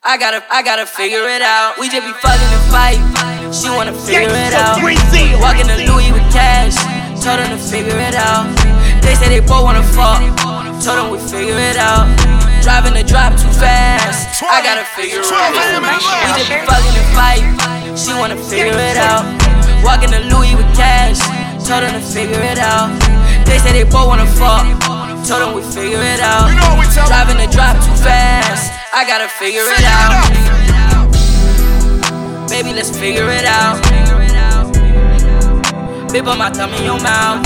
I gotta figure it out. We just be fucking and fight. She wanna figure it out. Walking to Louis with cash. Told them to figure it out. They say they both wanna fuck. Told them we figure it out. Driving the drop too fast. I gotta figure it out. We just be fucking and fight. She wanna figure it out. Walking to Louis with cash. Told them to figure it out. They say they both wanna fuck. Told them we figure it out. Driving the drop too fast. I gotta figure it out. Baby, let's figure it out. Big on my thumb in your mouth.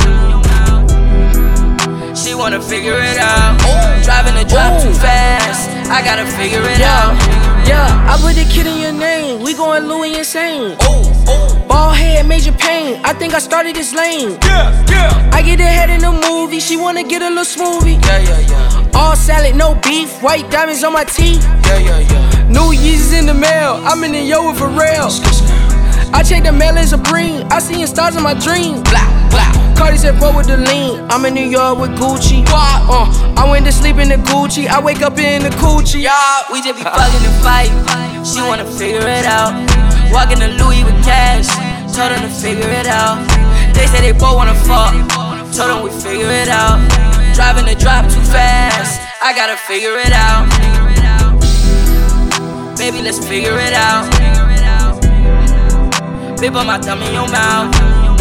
She wanna figure it out. Driving the drop too fast. I gotta figure it out. Yeah, I put the kid in your name. We going Louis insane. Ball head, major pain. I think I started this lane. I get ahead in the movie. She wanna get a little smoothie. All salad, no beef. White diamonds on my teeth. New Yeezys in the mail. I'm in the yo with Pharrell. I check the mail as a bring. I see stars in my dream. Cardi said roll with the lean. I'm in New York with Gucci. I went to sleep in the Gucci. I wake up in the Coochie. We just be fucking and fight. She wanna figure it out. Walking to Louis with cash. Told them to figure it out. They say they both wanna fuck. Told them we figure it out. Driving the drop too fast. I gotta figure it out. Baby, let's figure it out. Big on my thumb in your mouth.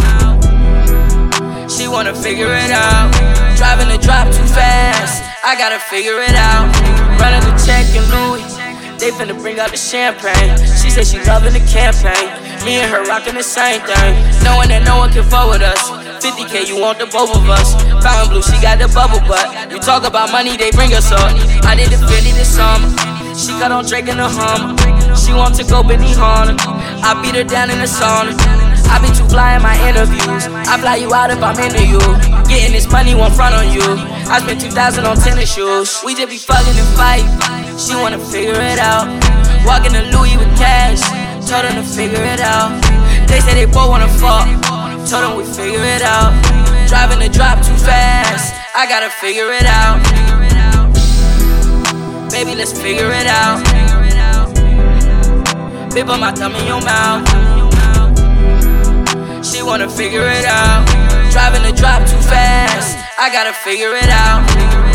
She wanna figure it out. Driving the drop too fast. I gotta figure it out. Running the check in Louis. They finna bring out the champagne. She said she loving the campaign. Me and her rocking the same thing. Knowing that no one can fuck with us. 50K, you want the both of us. Fountain blue, she got the bubble butt. You talk about money, they bring us up. I did the Philly this summer. She got on Drake in the Hummer. She want to go Benihana. I beat her down in the sauna. I be too fly in my interviews. I fly you out if I'm into you. Getting this money, one front on you. I spent 2,000 on tennis shoes. We just be fucking and fight. She wanna figure it out. Walking to Louis with cash. Told them to figure it out. They say they both wanna fuck. Told them we figure it out. Driving the drop too fast. I gotta figure it out. Baby, let's figure it out. Big on my thumb in your mouth. She wanna figure it out. Driving the drop too fast. I gotta figure it out.